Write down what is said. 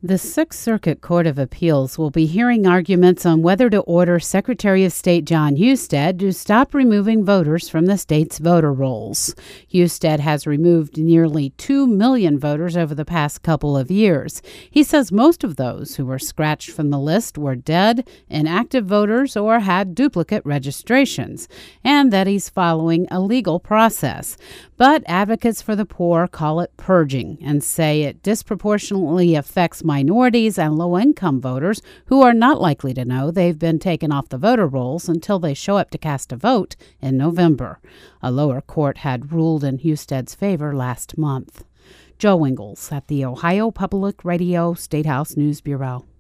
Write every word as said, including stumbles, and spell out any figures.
The Sixth Circuit Court of Appeals will be hearing arguments on whether to order Secretary of State Jon Husted to stop removing voters from the state's voter rolls. Husted has removed nearly two million voters over the past couple of years. He says most of those who were scratched from the list were dead, inactive voters, or had duplicate registrations, and that he's following a legal process. But advocates for the poor call it purging and say it disproportionately affects minorities and low-income voters who are not likely to know they've been taken off the voter rolls until they show up to cast a vote in November. A lower court had ruled in Husted's favor last month. Joe Ingles at the Ohio Public Radio State House News Bureau.